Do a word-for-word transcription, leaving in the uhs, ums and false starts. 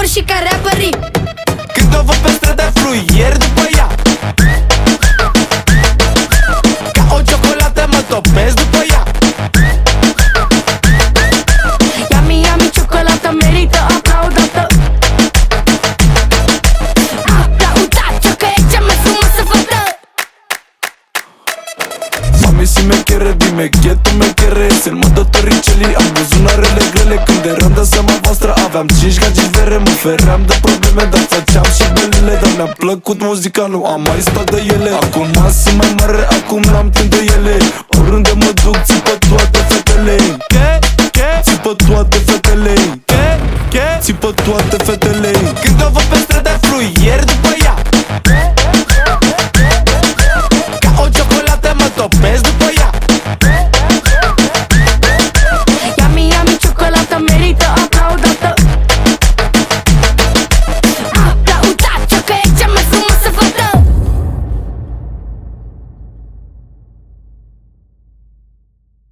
și ca rapperii. Când o văd pe stradă fluier după ea, ca o ciocolată mă topesc după ea. Yummy, yummy, ciocolată merită aplaudată. Aplaudați-o că e cea mai frumoasă fată. Mami si me quiere, dime que tu me quieres. El mundo torricelli, am buzunarele grele. Când eram de seama voastră aveam cinci gagici vere. Mă feream de probleme, dar făceam și belele. Dar mi-a plăcut muzica, nu am mai stat de ele. Acum sunt mai mare, acum n-am timp de ele. Oriunde mă duc, țipă toate fetele. Ce? Ce? Țipă toate fetele. Ce? Ce? Țipă toate fetele. Când o văd